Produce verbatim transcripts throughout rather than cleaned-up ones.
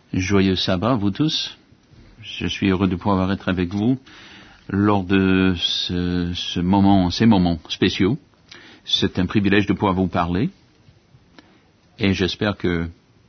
Joyeux sabbat, vous tous. Je suis heureux de pouvoir être avec vous lors de ce, ce moment, ces moments spéciaux. C'est un privilège de pouvoir vous parler et j'espère que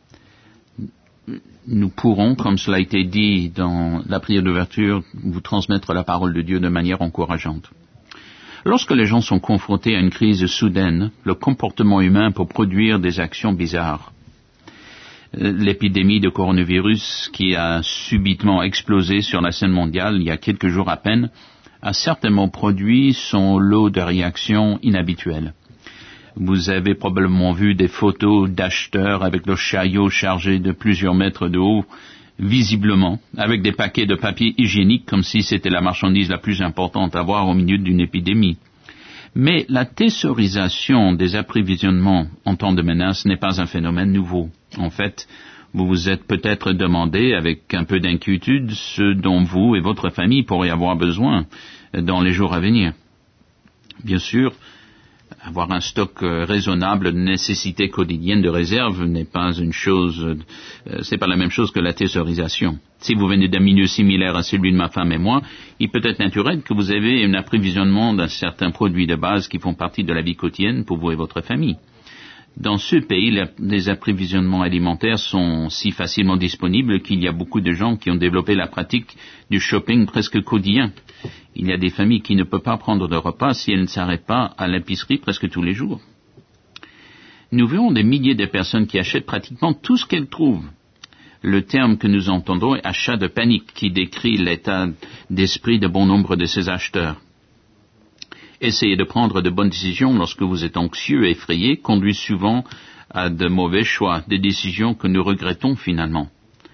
nous pourrons, comme cela a été dit dans la prière d'ouverture, vous transmettre la parole de Dieu de manière encourageante. Lorsque les gens sont confrontés à une crise soudaine, le comportement humain peut produire des actions bizarres. L'épidémie de coronavirus qui a subitement explosé sur la scène mondiale il y a quelques jours à peine a certainement produit son lot de réactions inhabituelles. Vous avez probablement vu des photos d'acheteurs avec leurs chariots chargés de plusieurs mètres de haut, visiblement, avec des paquets de papier hygiénique comme si c'était la marchandise la plus importante à voir au milieu d'une épidémie. Mais la thésaurisation des approvisionnements en temps de menace n'est pas un phénomène nouveau. En fait, vous vous êtes peut-être demandé, avec un peu d'inquiétude, ce dont vous et votre famille pourraient avoir besoin dans les jours à venir. Bien sûr, avoir un stock raisonnable de nécessités quotidiennes de réserve n'est pas une chose, euh, c'est pas la même chose que la thésaurisation. Si vous venez d'un milieu similaire à celui de ma femme et moi, il peut être naturel que vous ayez un approvisionnement d'un certain produit de base qui font partie de la vie quotidienne pour vous et votre famille. Dans ce pays, les approvisionnements alimentaires sont si facilement disponibles qu'il y a beaucoup de gens qui ont développé la pratique du shopping presque quotidien. Il y a des familles qui ne peuvent pas prendre de repas si elles ne s'arrêtent pas à l'épicerie presque tous les jours. Nous verrons des milliers de personnes qui achètent pratiquement tout ce qu'elles trouvent. Le terme que nous entendons est achat de panique, qui décrit l'état d'esprit de bon nombre de ces acheteurs. Essayez de prendre de bonnes décisions lorsque vous êtes anxieux et effrayé conduit souvent à de mauvais choix, des décisions que nous regrettons finalement.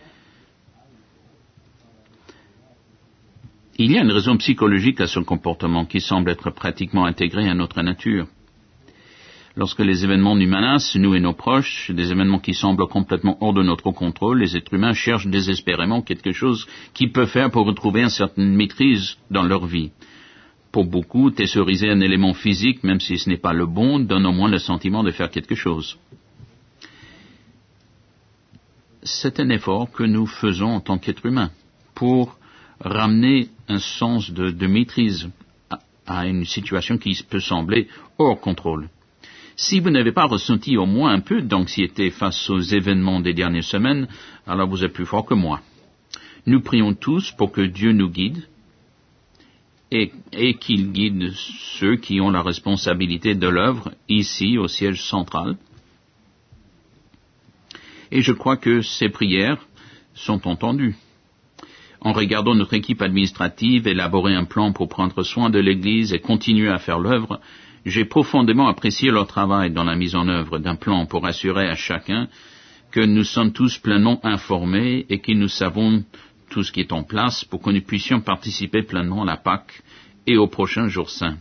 Il y a une raison psychologique à ce comportement qui semble être pratiquement intégré à notre nature. Lorsque les événements nous menacent, nous et nos proches, des événements qui semblent complètement hors de notre contrôle, les êtres humains cherchent désespérément quelque chose qu'ils peuvent faire pour retrouver une certaine maîtrise dans leur vie. Pour beaucoup, thésauriser un élément physique, même si ce n'est pas le bon, donne au moins le sentiment de faire quelque chose. C'est un effort que nous faisons en tant qu'êtres humains pour ramener un sens de, de maîtrise à, à une situation qui peut sembler hors contrôle. Si vous n'avez pas ressenti au moins un peu d'anxiété face aux événements des dernières semaines, alors vous êtes plus fort que moi. Nous prions tous pour que Dieu nous guide et, et qu'il guide ceux qui ont la responsabilité de l'œuvre ici au siège central. Et je crois que ces prières sont entendues. En regardant notre équipe administrative élaborer un plan pour prendre soin de l'Église et continuer à faire l'œuvre, j'ai profondément apprécié leur travail dans la mise en œuvre d'un plan pour assurer à chacun que nous sommes tous pleinement informés et que nous savons tout ce qui est en place pour que nous puissions participer pleinement à la Pâque et aux prochains jours saints.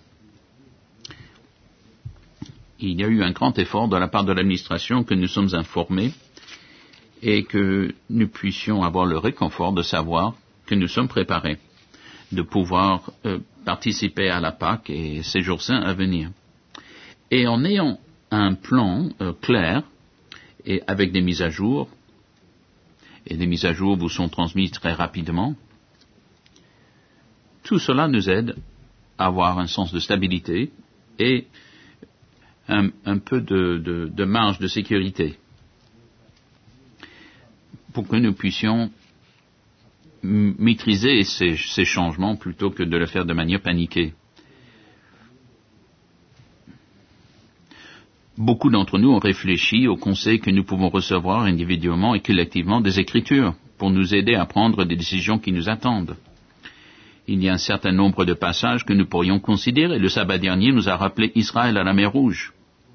Il y a eu un grand effort de la part de l'administration que nous sommes informés et que nous puissions avoir le réconfort de savoir que nous sommes préparés de pouvoir euh, participer à la Pâque et ces jours saints à venir. Et en ayant un plan euh, clair et avec des mises à jour, et des mises à jour vous sont transmises très rapidement, tout cela nous aide à avoir un sens de stabilité et un, un peu de, de, de marge de sécurité pour que nous puissions maîtriser ces, ces changements plutôt que de le faire de manière paniquée. Beaucoup d'entre nous ont réfléchi aux conseils que nous pouvons recevoir individuellement et collectivement des Écritures pour nous aider à prendre des décisions qui nous attendent. Il y a un certain nombre de passages que nous pourrions considérer. Le sabbat dernier nous a rappelé Israël à la mer Rouge,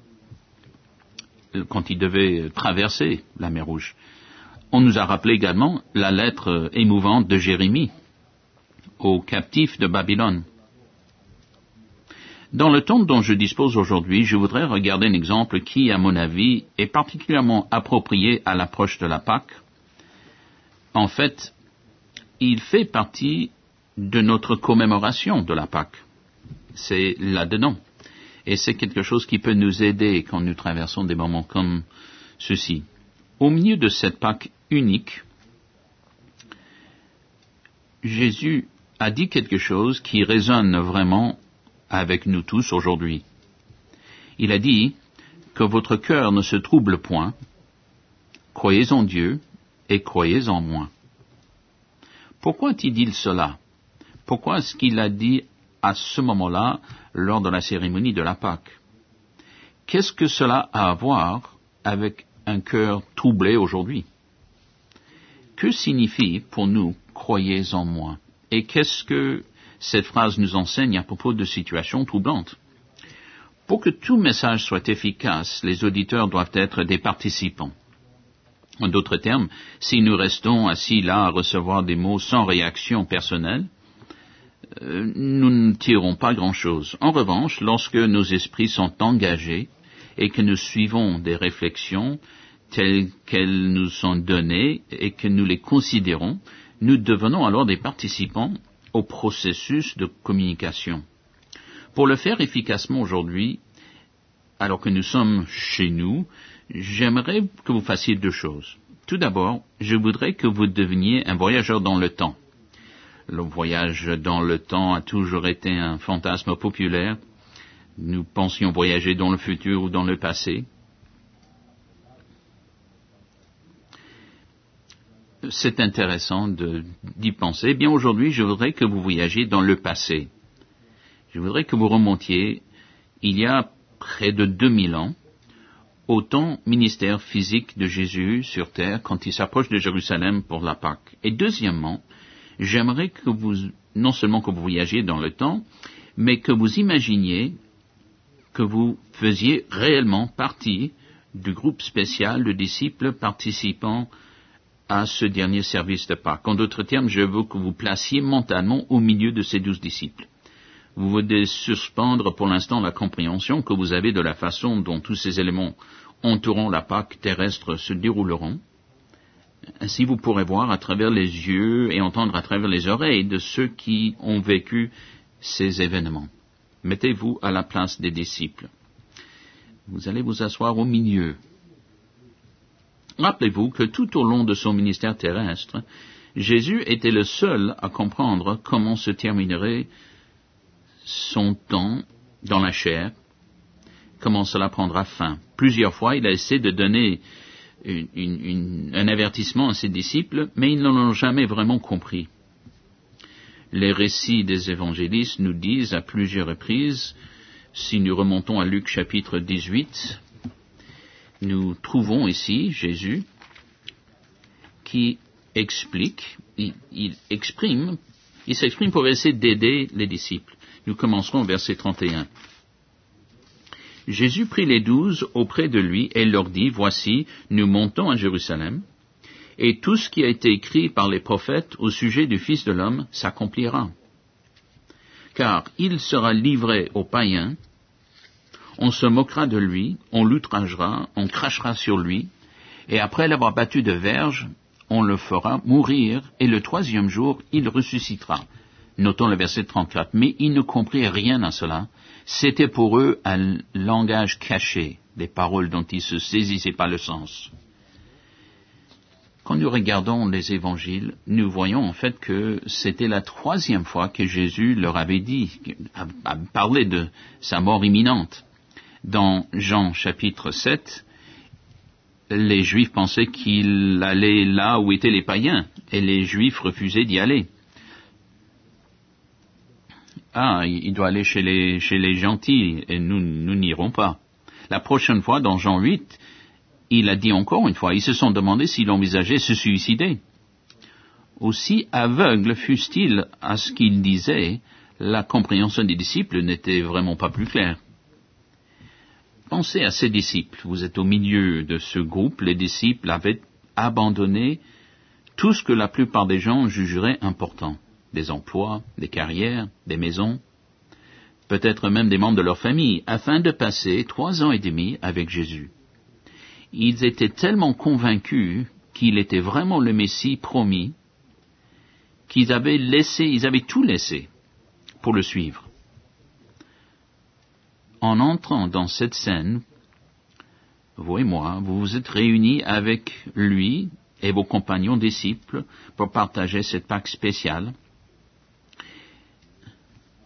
quand il devait traverser la mer Rouge. On nous a rappelé également la lettre émouvante de Jérémie aux captifs de Babylone. Dans le temps dont je dispose aujourd'hui, je voudrais regarder un exemple qui, à mon avis, est particulièrement approprié à l'approche de la Pâque. En fait, il fait partie de notre commémoration de la Pâque. C'est là-dedans. Et c'est quelque chose qui peut nous aider quand nous traversons des moments comme ceux-ci. Au milieu de cette Pâque unique, Jésus a dit quelque chose qui résonne vraiment avec nous tous aujourd'hui. Il a dit que votre cœur ne se trouble point, croyez en Dieu et croyez en moi. Pourquoi a-t-il cela? Pourquoi est-ce qu'il a dit à ce moment-là, lors de la cérémonie de la Pâque? Qu'est-ce que cela a à voir avec un cœur troublé aujourd'hui? Que signifie pour nous « croyez en moi » et qu'est-ce que cette phrase nous enseigne à propos de situations troublantes? Pour que tout message soit efficace, les auditeurs doivent être des participants. En d'autres termes, si nous restons assis là à recevoir des mots sans réaction personnelle, euh, nous ne tirons pas grand-chose. En revanche, lorsque nos esprits sont engagés et que nous suivons des réflexions telles qu'elles nous sont données et que nous les considérons, nous devenons alors des participants au processus de communication. Pour le faire efficacement aujourd'hui, alors que nous sommes chez nous, j'aimerais que vous fassiez deux choses. Tout d'abord, je voudrais que vous deveniez un voyageur dans le temps. Le voyage dans le temps a toujours été un fantasme populaire. Nous pensions voyager dans le futur ou dans le passé. C'est intéressant de, d'y penser. Eh bien, aujourd'hui, je voudrais que vous voyagiez dans le passé. Je voudrais que vous remontiez il y a près de deux mille ans au temps ministère physique de Jésus sur terre quand il s'approche de Jérusalem pour la Pâque. Et deuxièmement, j'aimerais que vous, non seulement que vous voyagiez dans le temps, mais que vous imaginiez que vous faisiez réellement partie du groupe spécial de disciples participant à ce dernier service de Pâques. En d'autres termes, je veux que vous placiez mentalement au milieu de ces douze disciples. Vous voulez suspendre pour l'instant la compréhension que vous avez de la façon dont tous ces éléments entourant la Pâque terrestre se dérouleront. Ainsi, vous pourrez voir à travers les yeux et entendre à travers les oreilles de ceux qui ont vécu ces événements. Mettez-vous à la place des disciples. Vous allez vous asseoir au milieu. Rappelez-vous que tout au long de son ministère terrestre, Jésus était le seul à comprendre comment se terminerait son temps dans la chair, comment cela prendra fin. Plusieurs fois, il a essayé de donner une, une, une, un avertissement à ses disciples, mais ils n'en ont jamais vraiment compris. Les récits des évangélistes nous disent à plusieurs reprises, si nous remontons à Luc chapitre dix-huit, nous trouvons ici Jésus qui explique, il, il exprime, il s'exprime pour essayer d'aider les disciples. Nous commencerons au verset trente et un. Jésus prit les douze auprès de lui et leur dit, voici, nous montons à Jérusalem, et tout ce qui a été écrit par les prophètes au sujet du Fils de l'homme s'accomplira. Car il sera livré aux païens, on se moquera de lui, on l'outragera, on crachera sur lui, et après l'avoir battu de verge, on le fera mourir, et le troisième jour, il ressuscitera. Notons le verset trente-quatre. Mais ils ne comprirent rien à cela. C'était pour eux un langage caché, des paroles dont ils ne se saisissaient pas le sens. Quand nous regardons les évangiles, nous voyons en fait que c'était la troisième fois que Jésus leur avait dit, a, a parlé de sa mort imminente. Dans Jean chapitre sept, les Juifs pensaient qu'il allait là où étaient les païens, et les Juifs refusaient d'y aller. Ah, il doit aller chez les, chez les gentils, et nous, nous n'irons pas. La prochaine fois, dans Jean huit, il a dit encore une fois, ils se sont demandé s'il envisageait se suicider. Aussi aveugles fussent-ils à ce qu'il disait, la compréhension des disciples n'était vraiment pas plus claire. Pensez à ces disciples. Vous êtes au milieu de ce groupe. Les disciples avaient abandonné tout ce que la plupart des gens jugeraient important. Des emplois, des carrières, des maisons, peut-être même des membres de leur famille, afin de passer trois ans et demi avec Jésus. Ils étaient tellement convaincus qu'il était vraiment le Messie promis, qu'ils avaient laissé, ils avaient tout laissé pour le suivre. En entrant dans cette scène, vous et moi, vous vous êtes réunis avec lui et vos compagnons disciples pour partager cette Pâque spéciale.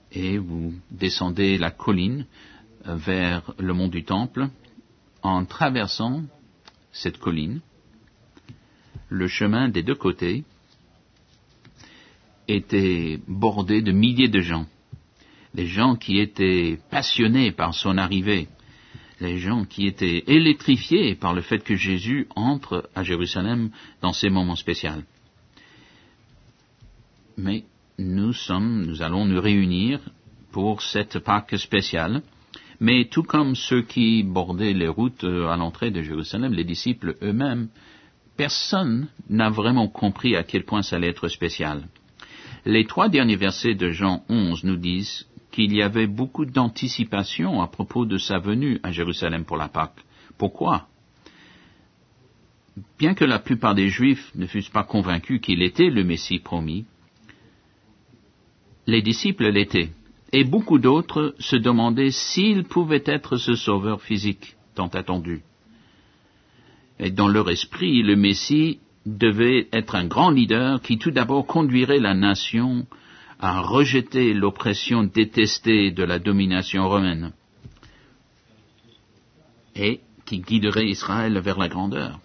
et vous descendez la colline vers le mont du Temple. En traversant cette colline, le chemin des deux côtés était bordé de milliers de gens. Les gens qui étaient passionnés par son arrivée, les gens qui étaient électrifiés par le fait que Jésus entre à Jérusalem dans ces moments spéciaux. Mais nous sommes, nous allons nous réunir pour cette Pâque spéciale, mais tout comme ceux qui bordaient les routes à l'entrée de Jérusalem, les disciples eux-mêmes, personne n'a vraiment compris à quel point ça allait être spécial. Les trois derniers versets de Jean onze nous disent qu'il y avait beaucoup d'anticipation à propos de sa venue à Jérusalem pour la Pâque. Pourquoi? Bien que la plupart des Juifs ne fussent pas convaincus qu'il était le Messie promis, les disciples l'étaient, et beaucoup d'autres se demandaient s'il pouvait être ce sauveur physique tant attendu. Et dans leur esprit, le Messie devait être un grand leader qui tout d'abord conduirait la nation à rejeter l'oppression détestée de la domination romaine et qui guiderait Israël vers la grandeur.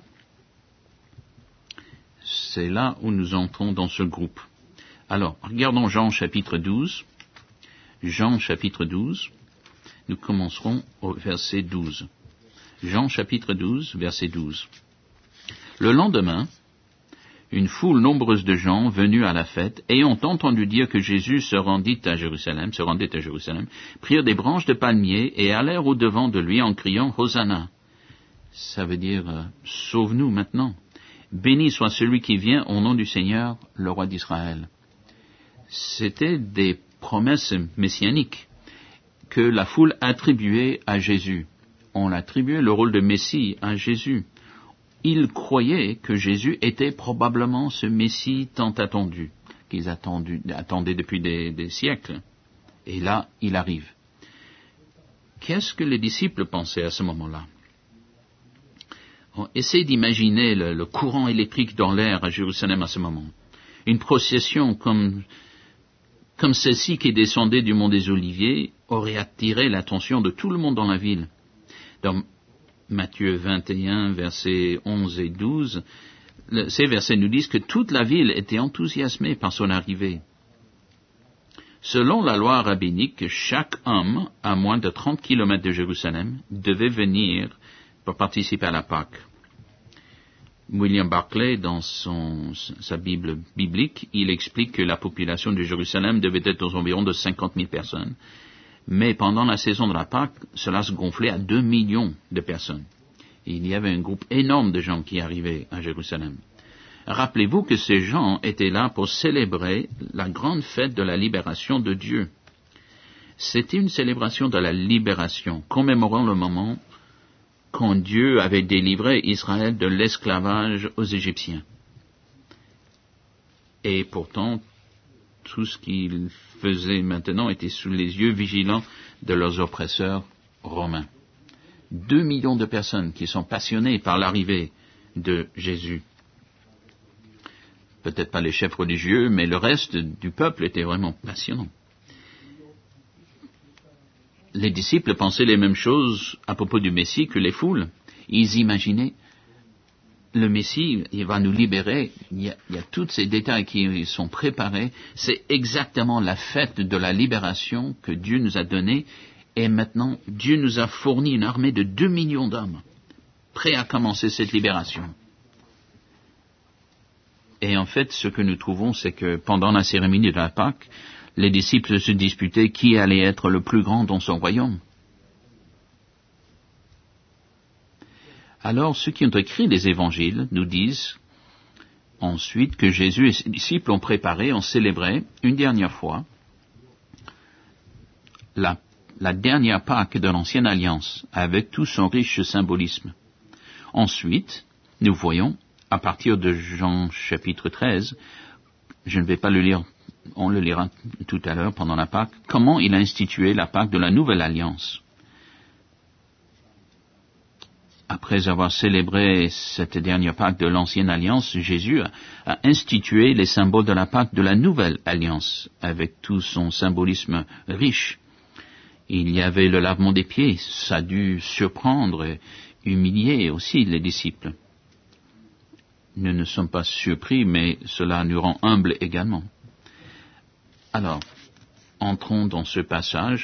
C'est là où nous entrons dans ce groupe. Alors, regardons Jean chapitre douze. Jean chapitre douze. Nous commencerons au verset douze. Jean chapitre douze, verset douze. Le lendemain, une foule nombreuse de gens venus à la fête, ayant entendu dire que Jésus se rendit à Jérusalem, se rendait à Jérusalem, prirent des branches de palmier et allèrent au-devant de lui en criant « Hosanna ». Ça veut dire euh, « Sauve-nous maintenant ». Béni soit celui qui vient au nom du Seigneur, le roi d'Israël. C'était des promesses messianiques que la foule attribuait à Jésus. On attribuait le rôle de Messie à Jésus. Ils croyaient que Jésus était probablement ce Messie tant attendu, qu'ils attendu, attendaient depuis des, des siècles. Et là, il arrive. Qu'est-ce que les disciples pensaient à ce moment-là? On essaie d'imaginer le, le courant électrique dans l'air à Jérusalem à ce moment. Une procession comme, comme celle-ci qui descendait du mont des Oliviers aurait attiré l'attention de tout le monde dans la ville. Dans Matthieu vingt et un, versets onze et douze, le, ces versets nous disent que toute la ville était enthousiasmée par son arrivée. Selon la loi rabbinique, chaque homme à moins de trente kilomètres de Jérusalem devait venir pour participer à la Pâque. William Barclay, dans son, sa Bible biblique, il explique que la population de Jérusalem devait être aux environs de cinquante mille personnes. Mais pendant la saison de la Pâque, cela se gonflait à deux millions de personnes. Et il y avait un groupe énorme de gens qui arrivaient à Jérusalem. Rappelez-vous que ces gens étaient là pour célébrer la grande fête de la libération de Dieu. C'était une célébration de la libération, commémorant le moment quand Dieu avait délivré Israël de l'esclavage aux Égyptiens. Et pourtant, tout ce qu'ils faisaient maintenant était sous les yeux vigilants de leurs oppresseurs romains. Deux millions de personnes qui sont passionnées par l'arrivée de Jésus. Peut-être pas les chefs religieux, mais le reste du peuple était vraiment passionnant. Les disciples pensaient les mêmes choses à propos du Messie que les foules. Ils imaginaient le Messie, il va nous libérer, il y a, il y a tous ces détails qui sont préparés, c'est exactement la fête de la libération que Dieu nous a donnée, et maintenant Dieu nous a fourni une armée de deux millions d'hommes, prêts à commencer cette libération. Et en fait, ce que nous trouvons, c'est que pendant la cérémonie de la Pâque, les disciples se disputaient qui allait être le plus grand dans son royaume. Alors, ceux qui ont écrit les évangiles nous disent ensuite que Jésus et ses disciples ont préparé, ont célébré une dernière fois la, la dernière Pâque de l'Ancienne Alliance avec tout son riche symbolisme. Ensuite, nous voyons, à partir de Jean chapitre treize, je ne vais pas le lire, on le lira tout à l'heure pendant la Pâque, comment il a institué la Pâque de la Nouvelle Alliance. après avoir célébré cette dernière Pâque de l'Ancienne Alliance, Jésus a, a institué les symboles de la Pâque de la Nouvelle Alliance, avec tout son symbolisme riche. Il y avait le lavement des pieds, ça a dû surprendre et humilier aussi les disciples. Nous ne sommes pas surpris, mais cela nous rend humbles également. Alors, entrons dans ce passage.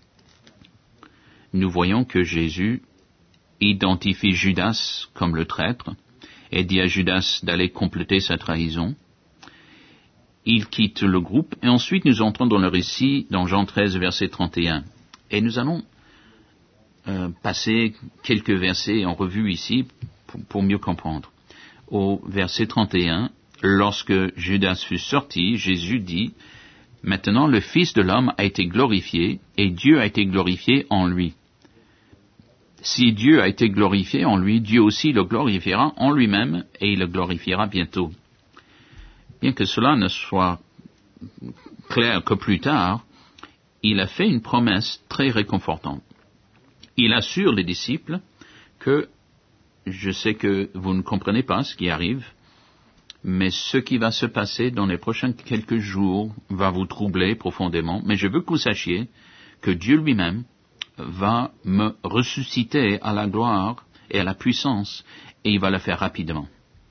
Nous voyons que Jésus identifie Judas comme le traître et dit à Judas d'aller compléter sa trahison. Il quitte le groupe et ensuite nous entrons dans le récit dans Jean treize, verset trente et un. Et nous allons euh, passer quelques versets en revue ici pour, pour mieux comprendre. Au verset trente et un, lorsque Judas fut sorti, Jésus dit, « Maintenant le Fils de l'homme a été glorifié et Dieu a été glorifié en lui. » Si Dieu a été glorifié en lui, Dieu aussi le glorifiera en lui-même et il le glorifiera bientôt. Bien que cela ne soit clair que plus tard, il a fait une promesse très réconfortante. Il assure les disciples que je sais que vous ne comprenez pas ce qui arrive, mais ce qui va se passer dans les prochains quelques jours va vous troubler profondément, mais je veux que vous sachiez que Dieu lui-même va me ressusciter à la gloire et à la puissance, et il va le faire rapidement.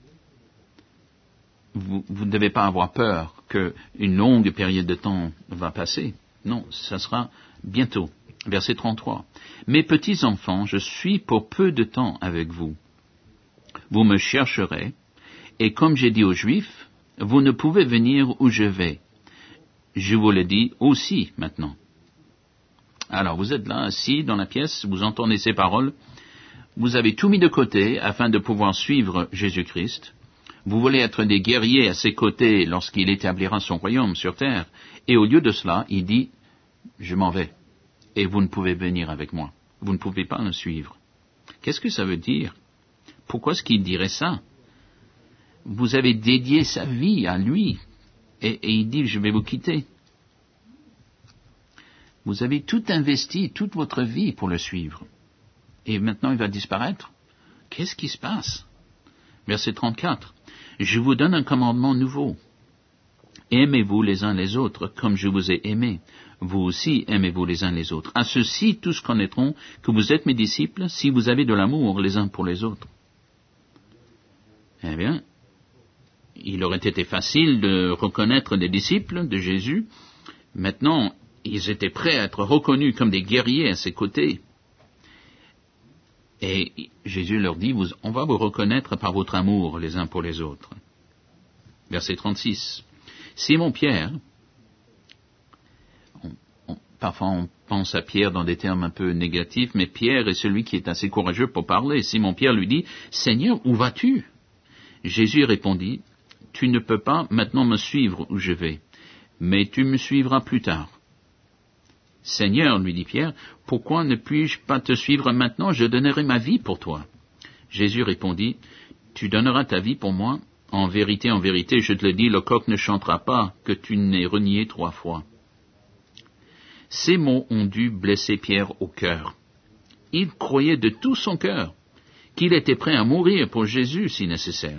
Vous, vous ne devez pas avoir peur qu'une longue période de temps va passer. Non, ça sera bientôt. Verset trente-trois. « Mes petits enfants, je suis pour peu de temps avec vous. Vous me chercherez, et comme j'ai dit aux Juifs, vous ne pouvez venir où je vais. Je vous le dis aussi maintenant. » Alors, vous êtes là, assis dans la pièce, vous entendez ces paroles, vous avez tout mis de côté afin de pouvoir suivre Jésus-Christ, vous voulez être des guerriers à ses côtés lorsqu'il établira son royaume sur terre, et au lieu de cela, il dit, je m'en vais, et vous ne pouvez venir avec moi, vous ne pouvez pas me suivre. Qu'est-ce que ça veut dire? Pourquoi est-ce qu'il dirait ça? Vous avez dédié sa vie à lui, et, et il dit, je vais vous quitter. Vous avez tout investi, toute votre vie pour le suivre. Et maintenant il va disparaître. Qu'est-ce qui se passe? Verset trente-quatre. Je vous donne un commandement nouveau. Aimez-vous les uns les autres comme je vous ai aimé. Vous aussi aimez-vous les uns les autres. À ceci tous connaîtront que vous êtes mes disciples si vous avez de l'amour les uns pour les autres. Eh bien, il aurait été facile de reconnaître des disciples de Jésus. Maintenant, ils étaient prêts à être reconnus comme des guerriers à ses côtés. Et Jésus leur dit, vous, on va vous reconnaître par votre amour les uns pour les autres. Verset trente-six. Simon-Pierre, on, on, parfois on pense à Pierre dans des termes un peu négatifs, mais Pierre est celui qui est assez courageux pour parler. Simon-Pierre lui dit, Seigneur, où vas-tu? Jésus répondit, tu ne peux pas maintenant me suivre où je vais, mais tu me suivras plus tard. Seigneur, lui dit Pierre, pourquoi ne puis-je pas te suivre maintenant? Je donnerai ma vie pour toi. Jésus répondit, tu donneras ta vie pour moi? En vérité, en vérité, je te le dis, le coq ne chantera pas que tu n'aies renié trois fois. Ces mots ont dû blesser Pierre au cœur. Il croyait de tout son cœur qu'il était prêt à mourir pour Jésus si nécessaire.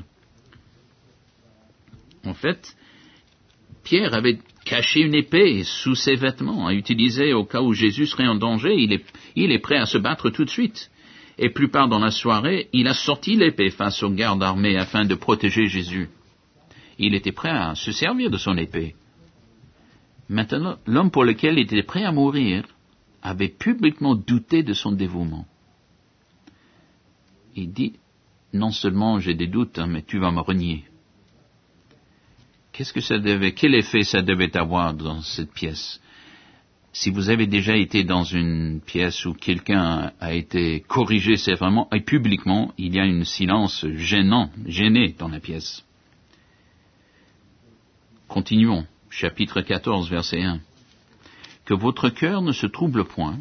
En fait, Pierre avait caché une épée sous ses vêtements à utiliser au cas où Jésus serait en danger. Il est, il est prêt à se battre tout de suite. Et plus tard dans la soirée, il a sorti l'épée face aux gardes armés afin de protéger Jésus. Il était prêt à se servir de son épée. Maintenant, l'homme pour lequel il était prêt à mourir avait publiquement douté de son dévouement. Il dit, non seulement j'ai des doutes, hein, mais tu vas me renier. Qu'est-ce que ça devait, quel effet ça devait avoir dans cette pièce? Si vous avez déjà été dans une pièce où quelqu'un a été corrigé sévèrement et publiquement, il y a un silence gênant, gêné dans la pièce. Continuons, chapitre quatorze, verset un. Que votre cœur ne se trouble point.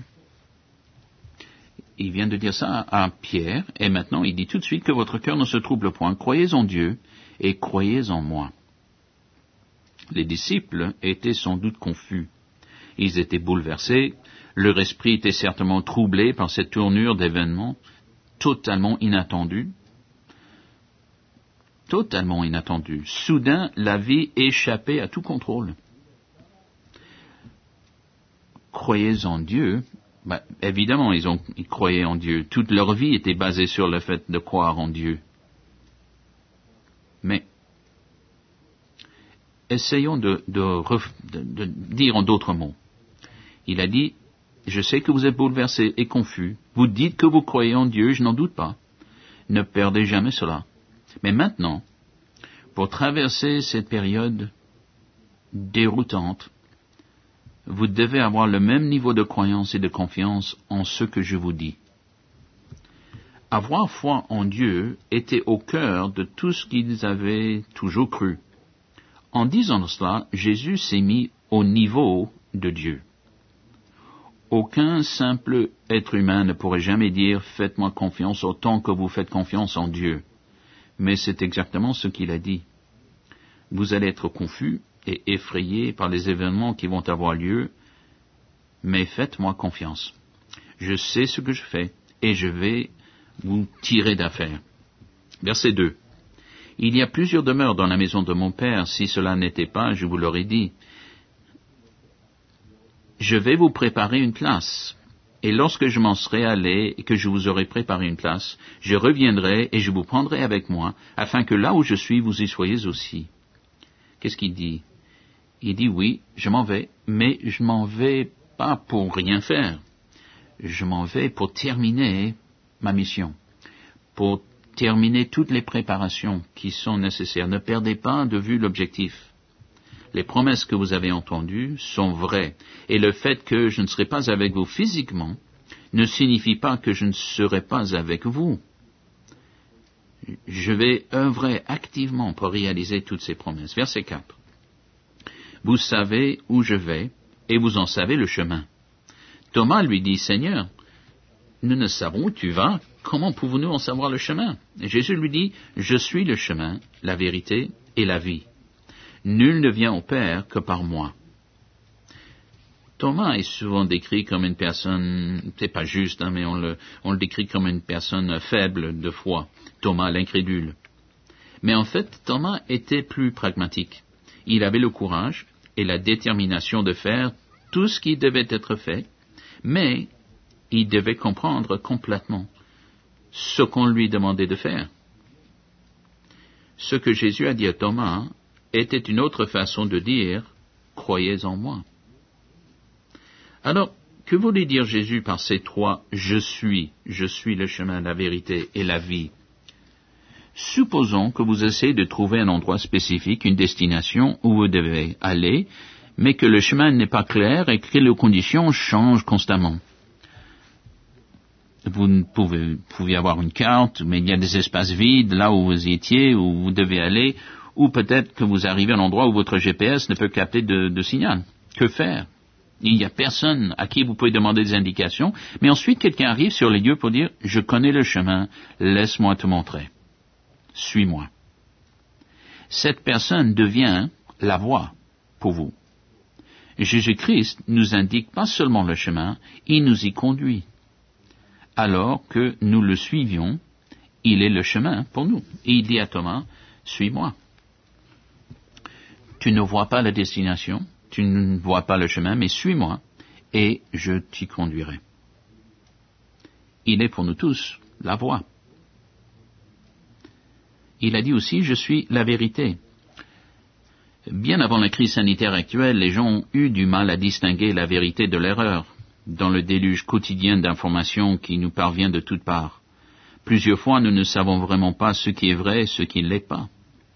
Il vient de dire ça à Pierre, et maintenant il dit tout de suite que votre cœur ne se trouble point. Croyez en Dieu et croyez en moi. Les disciples étaient sans doute confus. Ils étaient bouleversés, leur esprit était certainement troublé par cette tournure d'événements. totalement inattendu. Totalement inattendu. Soudain, la vie échappait à tout contrôle. Croyez en Dieu. Ben, évidemment, ils, ont, ils croyaient en Dieu. Toute leur vie était basée sur le fait de croire en Dieu. Mais essayons de, de, de, de dire en d'autres mots. Il a dit, je sais que vous êtes bouleversés et confus. Vous dites que vous croyez en Dieu, je n'en doute pas. Ne perdez jamais cela. Mais maintenant, pour traverser cette période déroutante, vous devez avoir le même niveau de croyance et de confiance en ce que je vous dis. Avoir foi en Dieu était au cœur de tout ce qu'ils avaient toujours cru. En disant cela, Jésus s'est mis au niveau de Dieu. Aucun simple être humain ne pourrait jamais dire « Faites-moi confiance autant que vous faites confiance en Dieu ». Mais c'est exactement ce qu'il a dit. Vous allez être confus et effrayés par les événements qui vont avoir lieu, mais faites-moi confiance. Je sais ce que je fais et je vais vous tirer d'affaire. Verset deux. Il y a plusieurs demeures dans la maison de mon Père. Si cela n'était pas, je vous l'aurais dit. Je vais vous préparer une place. Et lorsque je m'en serai allé et que je vous aurai préparé une place, je reviendrai et je vous prendrai avec moi, afin que là où je suis, vous y soyez aussi. Qu'est-ce qu'il dit? Il dit oui, je m'en vais, mais je m'en vais pas pour rien faire. Je m'en vais pour terminer ma mission, pour terminer toutes les préparations qui sont nécessaires. Ne perdez pas de vue l'objectif. Les promesses que vous avez entendues sont vraies, et le fait que je ne serai pas avec vous physiquement ne signifie pas que je ne serai pas avec vous. Je vais œuvrer activement pour réaliser toutes ces promesses. Verset quatre. Vous savez où je vais, et vous en savez le chemin. Thomas lui dit, Seigneur, nous ne savons où tu vas, comment pouvons-nous en savoir le chemin? Et Jésus lui dit, je suis le chemin, la vérité et la vie. Nul ne vient au Père que par moi. Thomas est souvent décrit comme une personne, c'est pas juste, hein, mais on le, on le décrit comme une personne faible de foi. Thomas l'incrédule. Mais en fait, Thomas était plus pragmatique. Il avait le courage et la détermination de faire tout ce qui devait être fait, mais il devait comprendre complètement ce qu'on lui demandait de faire. Ce que Jésus a dit à Thomas était une autre façon de dire « Croyez en moi ». Alors, que voulait dire Jésus par ces trois « Je suis »,« Je suis le chemin, la vérité et la vie ». Supposons que vous essayez de trouver un endroit spécifique, une destination où vous devez aller, mais que le chemin n'est pas clair et que les conditions changent constamment. Vous pouvez, pouvez avoir une carte, mais il y a des espaces vides là où vous étiez, où vous devez aller, ou peut-être que vous arrivez à un endroit où votre G P S ne peut capter de, de signal. Que faire? Il n'y a personne à qui vous pouvez demander des indications, mais ensuite quelqu'un arrive sur les lieux pour dire « Je connais le chemin, laisse-moi te montrer. Suis-moi. » Cette personne devient la voie pour vous. Jésus-Christ nous indique pas seulement le chemin, il nous y conduit. Alors que nous le suivions, il est le chemin pour nous. Et il dit à Thomas, « Suis-moi. » Tu ne vois pas la destination, tu ne vois pas le chemin, mais suis-moi, et je t'y conduirai. Il est pour nous tous la voie. Il a dit aussi, « Je suis la vérité. » Bien avant la crise sanitaire actuelle, les gens ont eu du mal à distinguer la vérité de l'erreur dans le déluge quotidien d'informations qui nous parvient de toutes parts. Plusieurs fois, nous ne savons vraiment pas ce qui est vrai et ce qui ne l'est pas.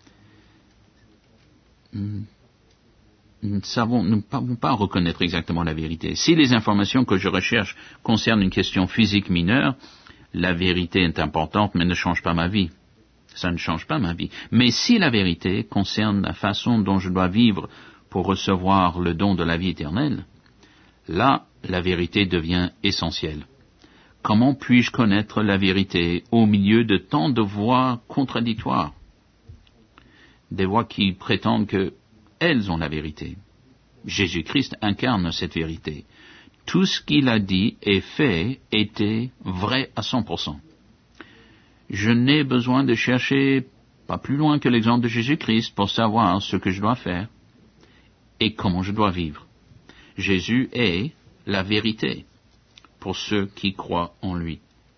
Nous ne savons, nous ne pouvons pas reconnaître exactement la vérité. Si les informations que je recherche concernent une question physique mineure, la vérité est importante mais ne change pas ma vie. Ça ne change pas ma vie. Mais si la vérité concerne la façon dont je dois vivre pour recevoir le don de la vie éternelle, là, la vérité devient essentielle. Comment puis-je connaître la vérité au milieu de tant de voix contradictoires? Des voix qui prétendent qu'elles ont la vérité. Jésus-Christ incarne cette vérité. Tout ce qu'il a dit et fait était vrai à cent pour cent. Je n'ai besoin de chercher pas plus loin que l'exemple de Jésus-Christ pour savoir ce que je dois faire et comment je dois vivre. Jésus est la vérité pour ceux qui croient en lui.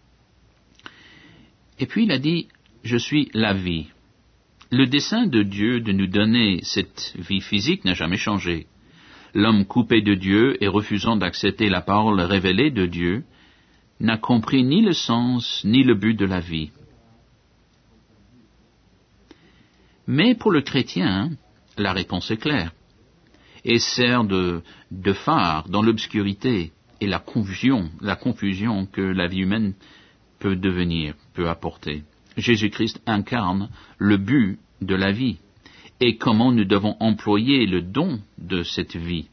Et puis il a dit, je suis la vie. Le dessein de Dieu de nous donner cette vie physique n'a jamais changé. L'homme coupé de Dieu et refusant d'accepter la parole révélée de Dieu n'a compris ni le sens ni le but de la vie. Mais pour le chrétien, la réponse est claire et sert de, de phare dans l'obscurité et la confusion, la confusion que la vie humaine peut devenir, peut apporter. Jésus-Christ incarne le but de la vie et comment nous devons employer le don de cette vie.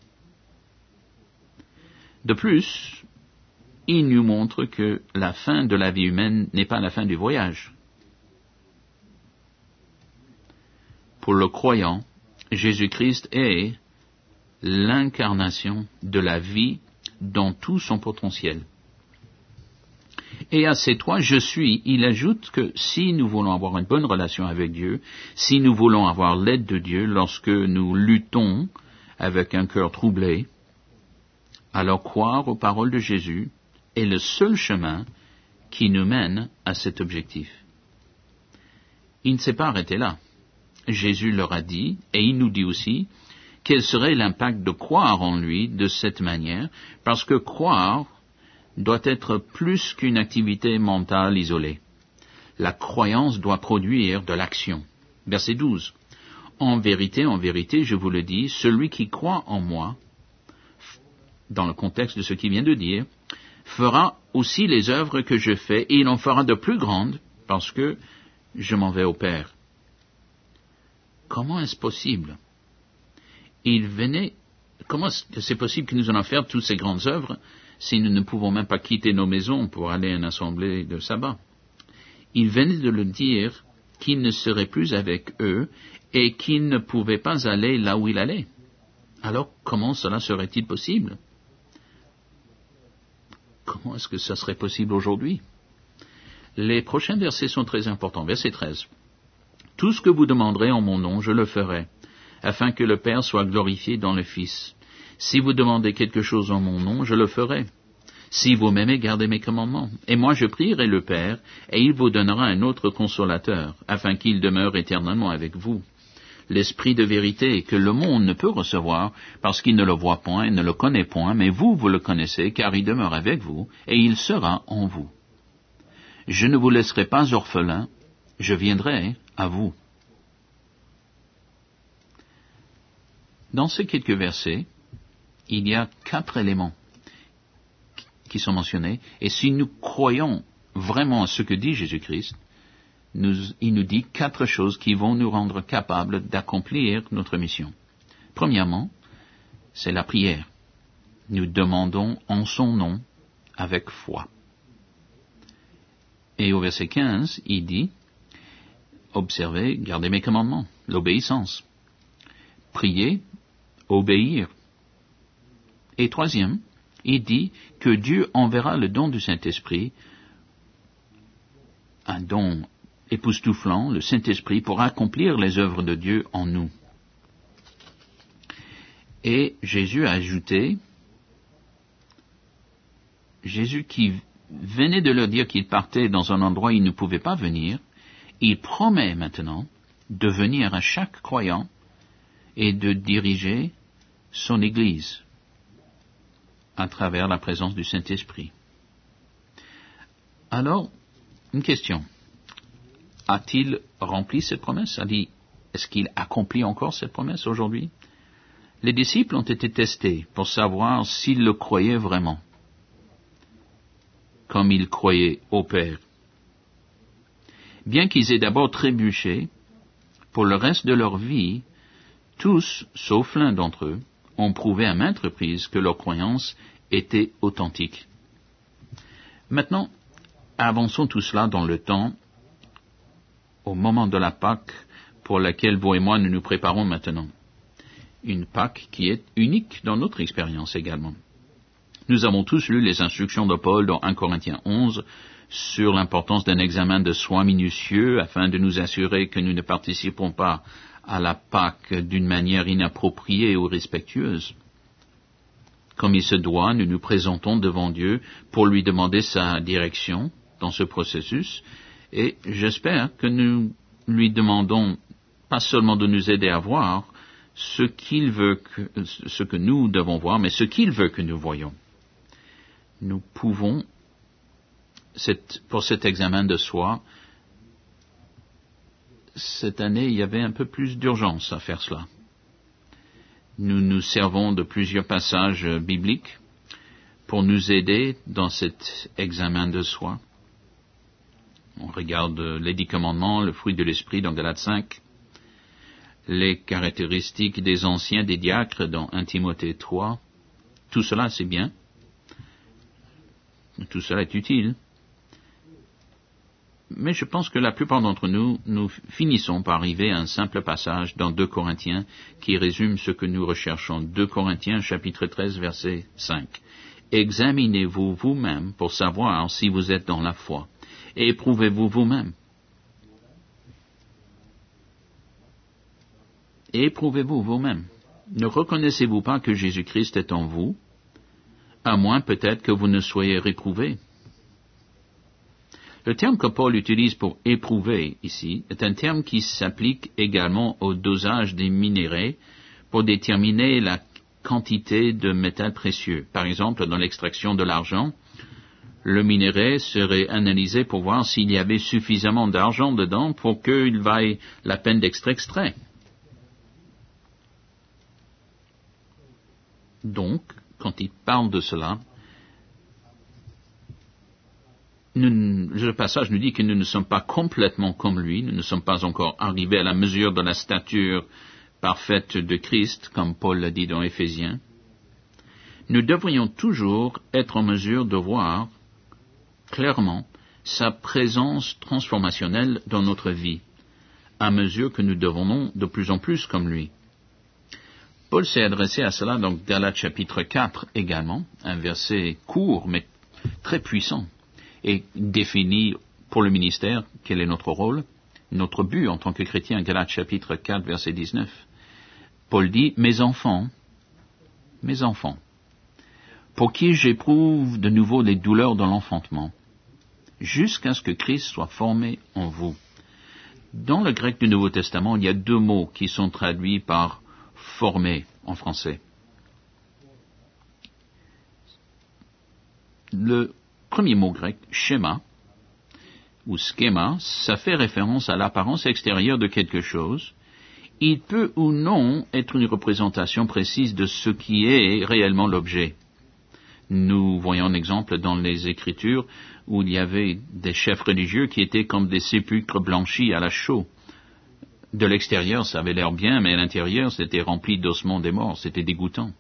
De plus, il nous montre que la fin de la vie humaine n'est pas la fin du voyage. Pour le croyant, Jésus-Christ est l'incarnation de la vie dans tout son potentiel. Et à ces trois « je suis », il ajoute que si nous voulons avoir une bonne relation avec Dieu, si nous voulons avoir l'aide de Dieu lorsque nous luttons avec un cœur troublé, alors croire aux paroles de Jésus est le seul chemin qui nous mène à cet objectif. Il ne s'est pas arrêté là. Jésus leur a dit, et il nous dit aussi, quel serait l'impact de croire en lui de cette manière, parce que croire doit être plus qu'une activité mentale isolée. La croyance doit produire de l'action. Verset douze. En vérité, en vérité, je vous le dis, celui qui croit en moi, dans le contexte de ce qu'il vient de dire, fera aussi les œuvres que je fais, et il en fera de plus grandes, parce que je m'en vais au Père. Comment est-ce possible? Il venait, comment est-ce que c'est possible que nous allons faire toutes ces grandes œuvres si nous ne pouvons même pas quitter nos maisons pour aller à une assemblée de sabbat? Il venait de le dire qu'il ne serait plus avec eux et qu'il ne pouvait pas aller là où il allait. Alors, comment cela serait-il possible? Comment est-ce que ça serait possible aujourd'hui? Les prochains versets sont très importants. Verset treize. Tout ce que vous demanderez en mon nom, je le ferai, afin que le Père soit glorifié dans le Fils. Si vous demandez quelque chose en mon nom, je le ferai. Si vous m'aimez, gardez mes commandements. Et moi je prierai le Père, et il vous donnera un autre consolateur, afin qu'il demeure éternellement avec vous. L'Esprit de vérité que le monde ne peut recevoir, parce qu'il ne le voit point et ne le connaît point, mais vous, vous le connaissez, car il demeure avec vous, et il sera en vous. Je ne vous laisserai pas orphelin, je viendrai à vous. Dans ces quelques versets, il y a quatre éléments qui sont mentionnés, et si nous croyons vraiment à ce que dit Jésus-Christ, nous, il nous dit quatre choses qui vont nous rendre capables d'accomplir notre mission. Premièrement, c'est la prière. Nous demandons en son nom avec foi. Et au verset quinze, il dit, observez, gardez mes commandements, l'obéissance. Prier, obéir. Et troisième, il dit que Dieu enverra le don du Saint-Esprit, un don époustouflant, le Saint-Esprit, pour accomplir les œuvres de Dieu en nous. Et Jésus a ajouté, Jésus qui venait de leur dire qu'il partait dans un endroit où il ne pouvait pas venir, il promet maintenant de venir à chaque croyant et de diriger son Église à travers la présence du Saint-Esprit. Alors, une question. A-t-il rempli cette promesse? Est-ce qu'il accomplit encore cette promesse aujourd'hui? Les disciples ont été testés pour savoir s'ils le croyaient vraiment, comme ils croyaient au Père. Bien qu'ils aient d'abord trébuché, pour le reste de leur vie, tous, sauf l'un d'entre eux, ont prouvé à maintes reprises que leur croyance était authentique. Maintenant, avançons tout cela dans le temps, au moment de la Pâque, pour laquelle vous et moi nous nous préparons maintenant. Une Pâque qui est unique dans notre expérience également. Nous avons tous lu les instructions de Paul dans un Corinthiens onze, sur l'importance d'un examen de soi minutieux afin de nous assurer que nous ne participons pas à la Pâque d'une manière inappropriée ou respectueuse. Comme il se doit, nous nous présentons devant Dieu pour lui demander sa direction dans ce processus, et j'espère que nous lui demandons pas seulement de nous aider à voir ce qu'il veut que, ce que nous devons voir, mais ce qu'il veut que nous voyons. Nous pouvons, cette, pour cet examen de soi, cette année, il y avait un peu plus d'urgence à faire cela. Nous nous servons de plusieurs passages bibliques pour nous aider dans cet examen de soi. On regarde les dix commandements, le fruit de l'esprit dans Galates cinq, les caractéristiques des anciens, des diacres dans un Timothée trois. Tout cela, c'est bien. Tout cela est utile. Mais je pense que la plupart d'entre nous, nous finissons par arriver à un simple passage dans deux Corinthiens qui résume ce que nous recherchons. deux Corinthiens, chapitre treize, verset cinq. Examinez-vous vous-même pour savoir si vous êtes dans la foi, et éprouvez-vous vous-même. Et éprouvez-vous vous-même. Ne reconnaissez-vous pas que Jésus-Christ est en vous, à moins peut-être que vous ne soyez réprouvé. Le terme que Paul utilise pour éprouver ici est un terme qui s'applique également au dosage des minéraux pour déterminer la quantité de métal précieux. Par exemple, dans l'extraction de l'argent, le minerai serait analysé pour voir s'il y avait suffisamment d'argent dedans pour qu'il vaille la peine d'être extrait. Donc, quand il parle de cela, nous, le passage nous dit que nous ne sommes pas complètement comme lui, nous ne sommes pas encore arrivés à la mesure de la stature parfaite de Christ, comme Paul l'a dit dans Éphésiens. Nous devrions toujours être en mesure de voir clairement sa présence transformationnelle dans notre vie, à mesure que nous devenons de plus en plus comme lui. Paul s'est adressé à cela dans Galates chapitre quatre également, un verset court mais très puissant, et définit pour le ministère quel est notre rôle, notre but en tant que chrétien. Galates chapitre quatre, verset dix-neuf. Paul dit, « Mes enfants, mes enfants, pour qui j'éprouve de nouveau les douleurs de l'enfantement, jusqu'à ce que Christ soit formé en vous. » Dans le grec du Nouveau Testament, il y a deux mots qui sont traduits par « formé » en français. Le premier mot grec, schéma, ou schéma, ça fait référence à l'apparence extérieure de quelque chose. Il peut ou non être une représentation précise de ce qui est réellement l'objet. Nous voyons un exemple dans les Écritures où il y avait des chefs religieux qui étaient comme des sépulcres blanchis à la chaux. De l'extérieur, ça avait l'air bien, mais à l'intérieur, c'était rempli d'ossements des morts, c'était dégoûtant.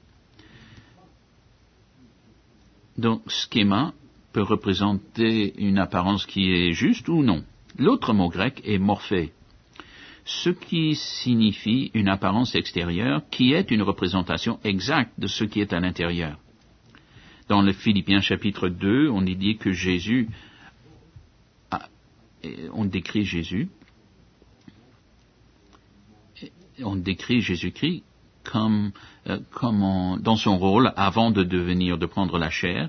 Donc, schéma peut représenter une apparence qui est juste ou non. L'autre mot grec est morphé, ce qui signifie une apparence extérieure qui est une représentation exacte de ce qui est à l'intérieur. Dans le Philippiens chapitre deux, on y dit que Jésus, a, on décrit Jésus, on décrit Jésus-Christ comme, euh, comme en, dans son rôle avant de devenir, de prendre la chair.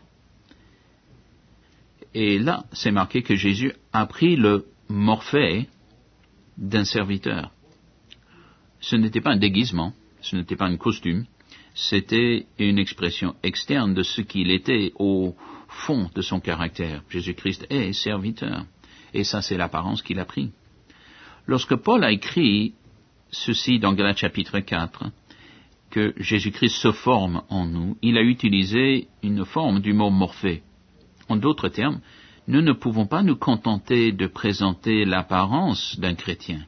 Et là, c'est marqué que Jésus a pris le morphé d'un serviteur. Ce n'était pas un déguisement, ce n'était pas un costume, c'était une expression externe de ce qu'il était au fond de son caractère. Jésus-Christ est serviteur, et ça c'est l'apparence qu'il a pris. Lorsque Paul a écrit ceci dans Galates chapitre quatre, que Jésus-Christ se forme en nous, il a utilisé une forme du mot morphé. En d'autres termes, nous ne pouvons pas nous contenter de présenter l'apparence d'un chrétien.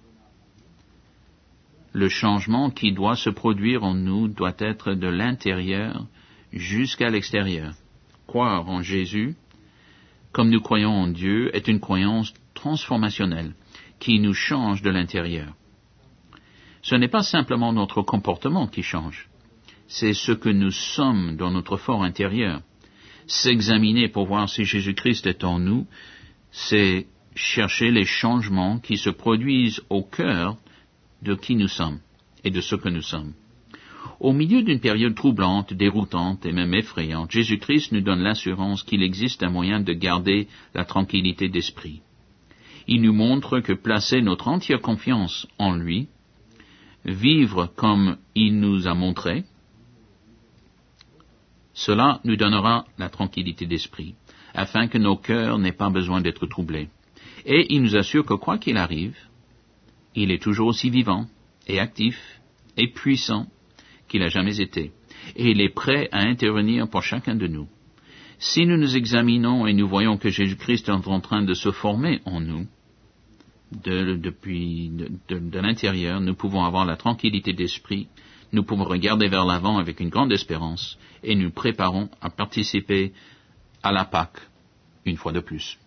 Le changement qui doit se produire en nous doit être de l'intérieur jusqu'à l'extérieur. Croire en Jésus, comme nous croyons en Dieu, est une croyance transformationnelle qui nous change de l'intérieur. Ce n'est pas simplement notre comportement qui change, c'est ce que nous sommes dans notre fort intérieur. s'examiner pour voir si Jésus-Christ est en nous, c'est chercher les changements qui se produisent au cœur de qui nous sommes et de ce que nous sommes. Au milieu d'une période troublante, déroutante et même effrayante, Jésus-Christ nous donne l'assurance qu'il existe un moyen de garder la tranquillité d'esprit. Il nous montre que placer notre entière confiance en lui, vivre comme il nous a montré, cela nous donnera la tranquillité d'esprit, afin que nos cœurs n'aient pas besoin d'être troublés. Et il nous assure que quoi qu'il arrive, il est toujours aussi vivant et actif et puissant qu'il n'a jamais été, et il est prêt à intervenir pour chacun de nous. Si nous nous examinons et nous voyons que Jésus-Christ est en train de se former en nous, de, depuis de, de, de l'intérieur, nous pouvons avoir la tranquillité d'esprit, nous pouvons regarder vers l'avant avec une grande espérance, et nous préparons à participer à la Pâque une fois de plus.